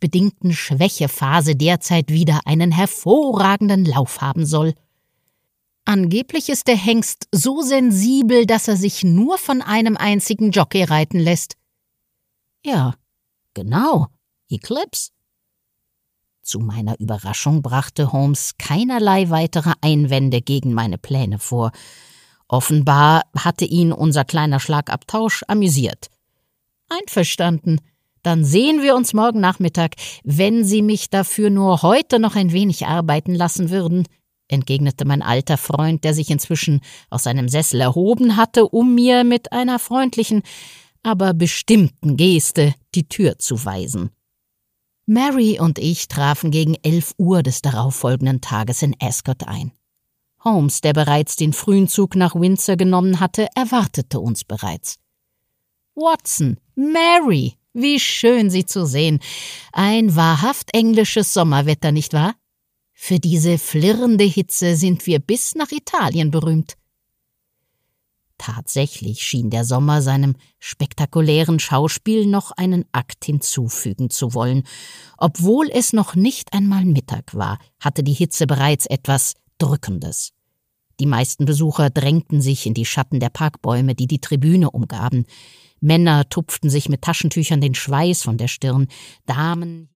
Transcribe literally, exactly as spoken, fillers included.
krankheitsbedingten Schwächephase derzeit wieder einen hervorragenden Lauf haben soll. Angeblich ist der Hengst so sensibel, dass er sich nur von einem einzigen Jockey reiten lässt. Ja, genau, Eclipse. Zu meiner Überraschung brachte Holmes keinerlei weitere Einwände gegen meine Pläne vor. Offenbar hatte ihn unser kleiner Schlagabtausch amüsiert. Einverstanden, dann sehen wir uns morgen Nachmittag, wenn Sie mich dafür nur heute noch ein wenig arbeiten lassen würden, entgegnete mein alter Freund, der sich inzwischen aus seinem Sessel erhoben hatte, um mir mit einer freundlichen, aber bestimmten Geste die Tür zu weisen. Mary und ich trafen gegen elf Uhr des darauffolgenden Tages in Ascot ein. Holmes, der bereits den frühen Zug nach Windsor genommen hatte, erwartete uns bereits. »Watson, Mary, wie schön, Sie zu sehen. Ein wahrhaft englisches Sommerwetter, nicht wahr? Für diese flirrende Hitze sind wir bis nach Italien berühmt.« Tatsächlich schien der Sommer seinem spektakulären Schauspiel noch einen Akt hinzufügen zu wollen. Obwohl es noch nicht einmal Mittag war, hatte die Hitze bereits etwas Drückendes. Die meisten Besucher drängten sich in die Schatten der Parkbäume, die die Tribüne umgaben. Männer tupften sich mit Taschentüchern den Schweiß von der Stirn, Damen